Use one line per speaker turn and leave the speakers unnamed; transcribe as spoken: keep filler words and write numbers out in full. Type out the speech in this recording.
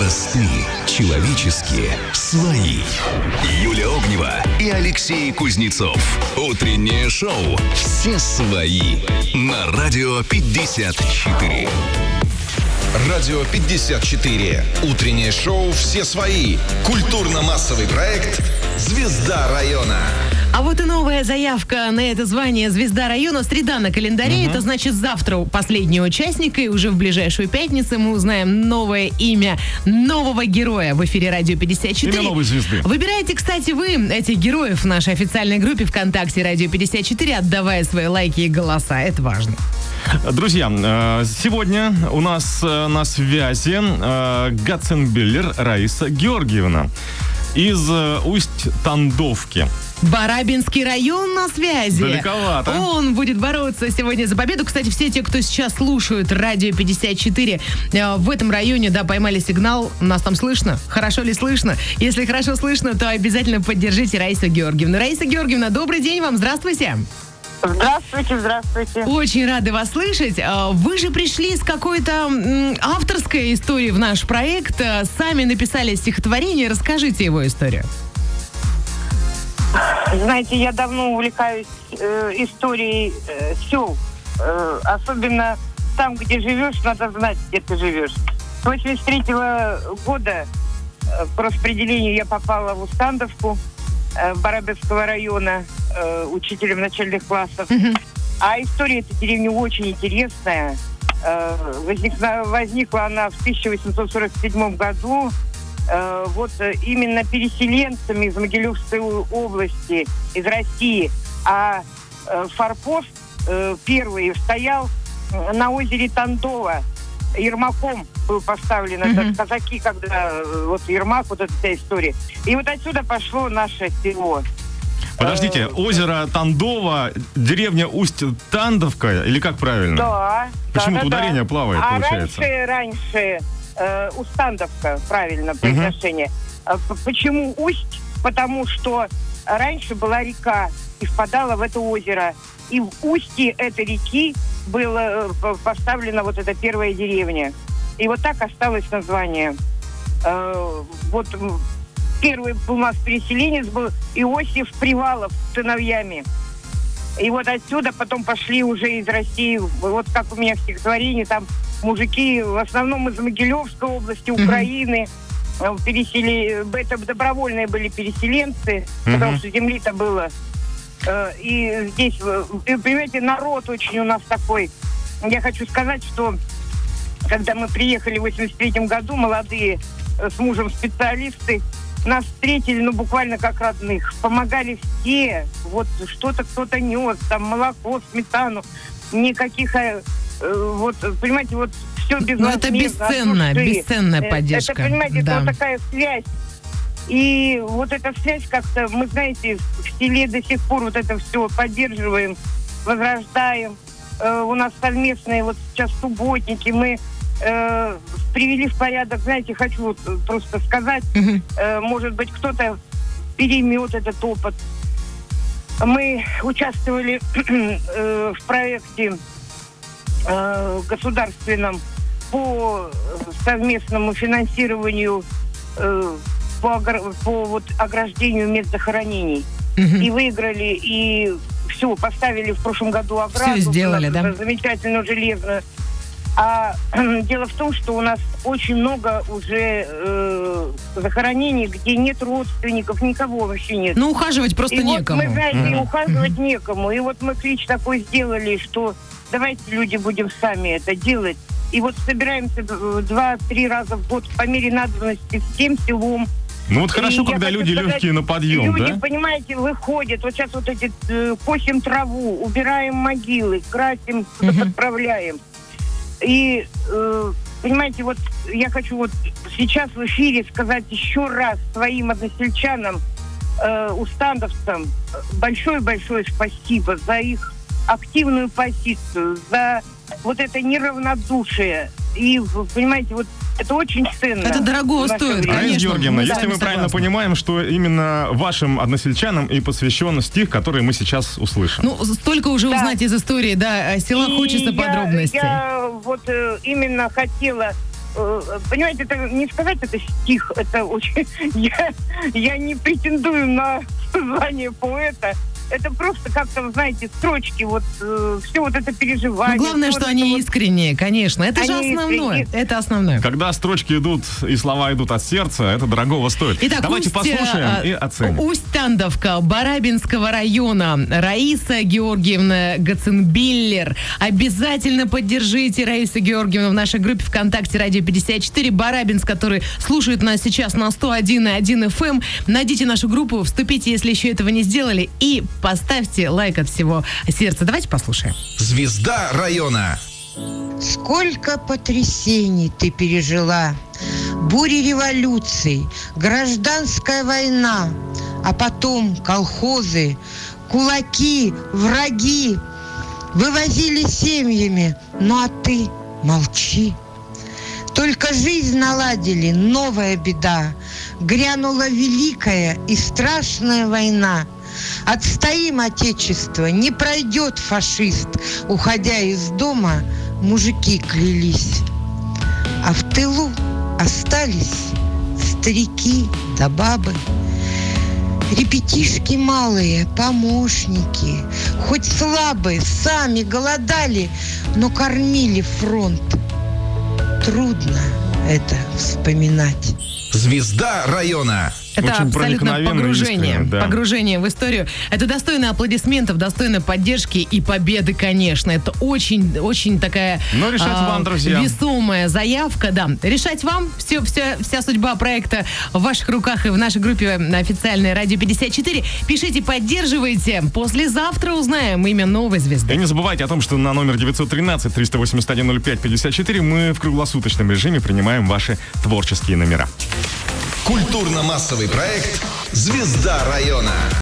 Простые, человеческие, свои. Юлия Огнева и Алексей Кузнецов. Утреннее шоу «Все свои» на Радио пятьдесят четыре.
Радио пятьдесят четыре. Утреннее шоу «Все свои». Культурно-массовый проект «Звезда района».
А вот и новая заявка на это звание «Звезда района». Среда на календаре. Uh-huh. Это значит, завтра последний участник, и уже в ближайшую пятницу мы узнаем новое имя нового героя в эфире Радио пятьдесят четыре.
Имя новой звезды.
Выбираете, кстати, вы этих героев в нашей официальной группе ВКонтакте Радио пятьдесят четыре, отдавая свои лайки и голоса. Это важно.
Друзья, сегодня у нас на связи Гатценбюллер Раиса Георгиевна из Усть-Тандовки.
Барабинский район на связи.
Далековато.
Он будет бороться сегодня за победу. Кстати, все те, кто сейчас слушают Радио пятьдесят четыре, в этом районе, да, поймали сигнал. Нас там слышно? Хорошо ли слышно? Если хорошо слышно, то обязательно поддержите Раису Георгиевну. Раиса Георгиевна, добрый день вам. Здравствуйте.
Здравствуйте, здравствуйте.
Очень рады вас слышать. Вы же пришли с какой-то авторской историей в наш проект. Сами написали стихотворение. Расскажите его историю.
Знаете, я давно увлекаюсь э, историей э, сел. Э, особенно там, где живешь, надо знать, где ты живешь. С восемьдесят третьего года э, по распределению я попала в Устандовку э, Барабинского района э, учителем начальных классов. Mm-hmm. А история этой деревни очень интересная. Э, возникла, возникла она в тысяча восемьсот сорок седьмом году. Э, вот э, именно переселенцами из Могилевской области, из России. А э, форпост э, первый стоял на озере Тандова. Ермаком был поставлен. Mm-hmm. Это казаки, когда э, вот Ермак, вот эта вся история. И вот отсюда пошло наше село.
Подождите, озеро Тандова, деревня Усть-Тандовка, или как правильно?
Да.
Почему-то
да, да, ударение да.
плавает,
а
получается.
раньше, раньше э, Устандовка, правильно произношение. Uh-huh. Почему Усть? Потому что раньше была река и впадала в это озеро. И в устье этой реки была поставлена вот эта первая деревня. И вот так осталось название. Э, вот... Первый у нас переселенец был Иосиф Привалов с сыновьями. И вот отсюда потом пошли уже из России, вот как у меня в стихотворении, там мужики в основном из Могилевской области, Украины, mm-hmm. пересели, это добровольные были переселенцы, mm-hmm. потому что земли-то было. И здесь, понимаете, народ очень у нас такой. Я хочу сказать, что когда мы приехали в восемьдесят третьем году, молодые с мужем специалисты, нас встретили, ну, буквально как родных. Помогали все. Вот что-то кто-то нес, там, молоко, сметану. Никаких, э, вот, понимаете, вот все безвозмездно.
Ну, это бесценно, бесценная поддержка.
Это, понимаете,
да.
это вот такая связь. И вот эта связь как-то, мы, знаете, в селе до сих пор вот это все поддерживаем, возрождаем. Э, у нас совместные вот сейчас субботники, мы Э, привели в порядок, знаете, хочу вот просто сказать, uh-huh. э, может быть, кто-то переймет этот опыт. Мы участвовали э, в проекте э, государственном по совместному финансированию э, по, огр- по вот, ограждению мест захоронений. Uh-huh. И выиграли, и все, поставили в прошлом году ограду.
Все сделали, да?
Замечательную железную. А дело в том, что у нас очень много уже э, захоронений, где нет родственников, никого вообще нет.
Ну, ухаживать просто
и
некому.
Вот мы, знаете,
mm-hmm.
ухаживать mm-hmm. некому. И вот мы клич такой сделали, что давайте, люди, будем сами это делать. И вот собираемся два-три раза в год по мере надобности всем селом.
Ну вот хорошо,
и
когда люди сказать, легкие на подъем,
люди,
да?
понимаете, выходят. Вот сейчас вот эти э, косим траву, убираем могилы, красим,
mm-hmm.
подправляем. И, э, понимаете, вот я хочу вот сейчас в эфире сказать еще раз своим односельчанам, э, устандовцам, большое-большое спасибо за их активную позицию, за вот это неравнодушие. И, понимаете, вот это очень ценно.
Это дорого стоит, конечно.
Раиса Георгиевна,
мы
если мы правильно
согласны.
понимаем, что именно вашим односельчанам и посвящен стих, который мы сейчас услышим.
Ну, столько уже
да.
узнать из истории, да, села
и
хочется
я,
подробностей.
Я вот э, именно хотела э, понимаете, это не сказать, это стих, это очень... Я, я не претендую на звание поэта. Это просто как-то, знаете, строчки, вот э, все вот это переживание.
Но главное, что они
вот...
искренние, конечно. Это же
Они
основное.
искренние.
Это основное.
Когда строчки идут и слова идут от сердца, это дорогого стоит.
Итак,
Давайте
Усть,
послушаем
э,
и оценим.
Усть-Тандовка, Барабинского района. Раиса Георгиевна Гаценбиллер. Обязательно поддержите Раису Георгиевну в нашей группе ВКонтакте Радио пятьдесят четыре. Барабинск, который слушает нас сейчас на сто один и один эф эм. Найдите нашу группу, вступите, если еще этого не сделали, и поставьте лайк от всего сердца. Давайте послушаем.
Звезда района.
Сколько потрясений ты пережила. Бури революций, гражданская война, а потом колхозы, кулаки, враги. Вывозили семьями, ну а ты молчи. Только жизнь наладили, новая беда. Грянула великая и страшная война. Отстоим Отечество, не пройдет фашист. Уходя из дома, мужики клялись. А в тылу остались старики да бабы. Ребятишки малые, помощники. Хоть слабые, сами голодали, но кормили фронт. Трудно это вспоминать.
Звезда района.
Это
Очень
абсолютно
проникновенно
погружение,
искренне, да.
погружение в историю. Это достойно аплодисментов, достойно поддержки и победы, конечно. Это очень, очень такая
Но решать вам, друзья.
весомая заявка. Да. Решать вам. Все, вся, вся судьба проекта в ваших руках и в нашей группе официальной Радио пятьдесят четыре. Пишите, поддерживайте. Послезавтра узнаем имя новой звезды.
И не забывайте о том, что на номер девятьсот тринадцать триста восемьдесят один ноль пять пятьдесят четыре мы в круглосуточном режиме принимаем ваши творческие номера.
Культурно-массовый проект «Звезда района».